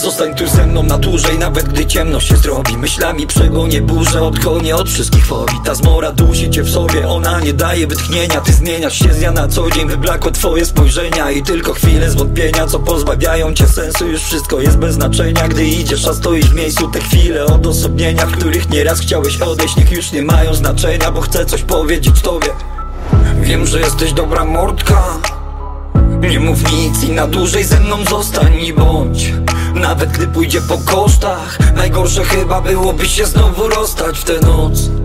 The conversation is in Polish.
Zostań tu ze mną na dłużej, nawet gdy ciemno się zrobi. Myślami przegonię burzę, odgonię od wszystkich fobii. Ta zmora dusi cię w sobie, ona nie daje wytchnienia. Ty zmieniasz się z dnia na co dzień, wyblakłe twoje spojrzenia. I tylko chwile zwątpienia, co pozbawiają cię sensu. Już wszystko jest bez znaczenia, gdy idziesz, a stoisz w miejscu. Te chwile odosobnienia, w których nieraz chciałeś odejść, niech już nie mają znaczenia, bo chcę coś powiedzieć tobie. Wiem, że jesteś dobra mordka, nie mów nic i na dłużej ze mną zostań i bądź. Nawet gdy pójdzie po kosztach, najgorsze chyba byłoby się znowu rozstać w tę noc.